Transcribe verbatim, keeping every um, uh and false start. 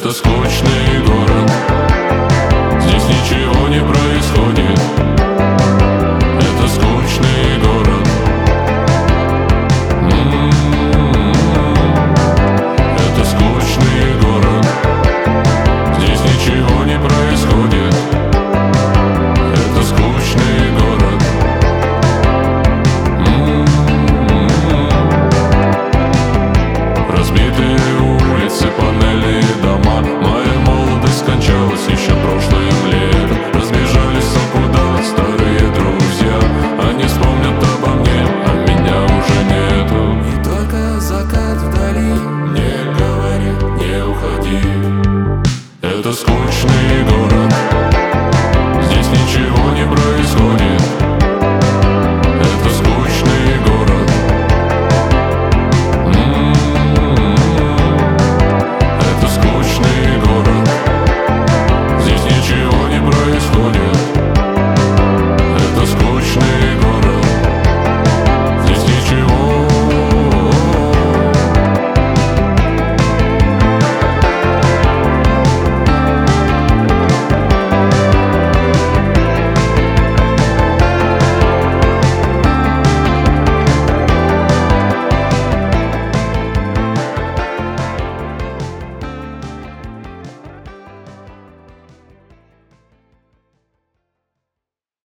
Это скучный город, здесь ничего не происходит. Это скучный город. М-м-м. Это скучный город, здесь ничего не происходит. Это скучный город. М-м-м. Разбитые улицы, панели, дома. Моя молодость кончалась еще прошлым летом. Разбежались куда старые друзья. Они вспомнят обо мне, а меня уже нету. И только закат вдали. Не говори, не уходи. Это скучный город.